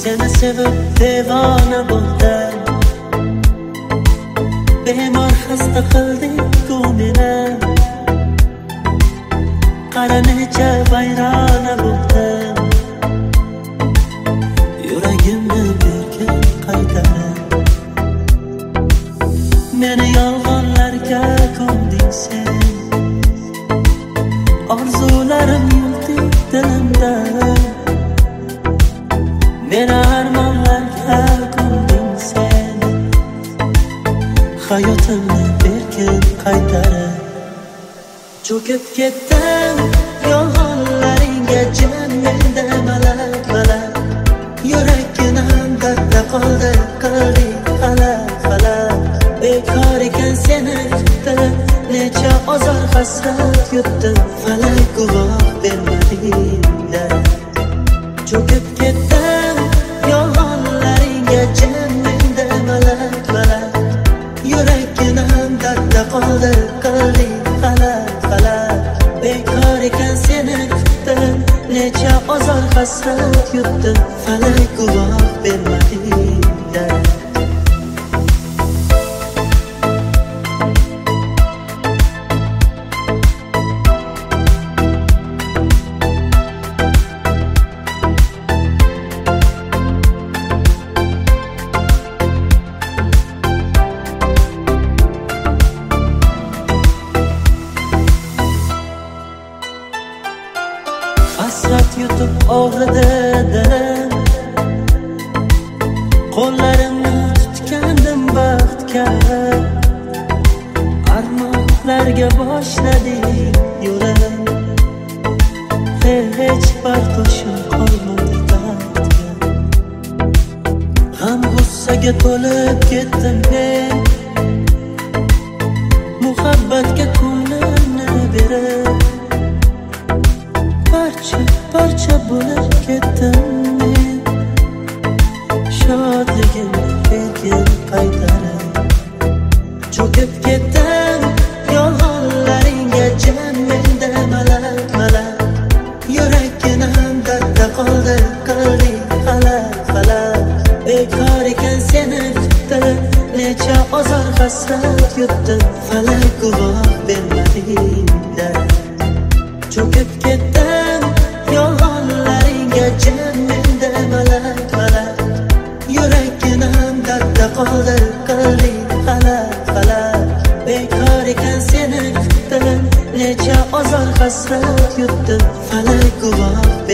Seni sevib devona bo'ldim, bemor xasta qilding ku meni. Qara necha vayrona bo'ldim, yuragimni bergin qaytarib. Meni yolg'onlarga ko'mding sen, orzularim yuldi dilimda. Meni armonlarga ko'mding sen, hayotimni bergin qaytarib. Cho'kib ketdim yolg'onlaringga, jinim menda malak malak. Yuraginam dardda qoldi, qilding falak falak. Bekor ekan seni kutdim, necha ozor hasrat yutdim, falak guvoh bermading-da. Cho'kib ketdim yolg'onlaringga, jinim menda malak malak. Yuraginam dardda qoldi, qilding falak falak. Bekor ekan seni kutdim, necha ozor hasrat yutdim, falak guvoh bermading-da. Hasrat yutib og'ridi dilim, qo'llarimni tutgandim baxtga. Armonlarga boshladim yo'lim, hech bardoshim qolmadi dardga. G'am g'ussaga to'lib ketdim men, muhabbatga ko'nglimni berib. Parcha bo'lib ketdim men, shodligimni bergin qaytarib. Cho'kib ketdim yolg'onlaringga, jinim menda malak malak. Yuraginam dardda qoldi, qilding falak falak. Bekor ekan seni kutdim, necha ozor hasrat yutdim, falak guvoh bermading-da. Cho'kib ketdim yolg'onlaringga, jinim menda malak malak. Yuraginam dardda qoldi, qilding falak falak. Bekor ekan seni kutdim, necha ozor hasrat yutdim, falak guvoh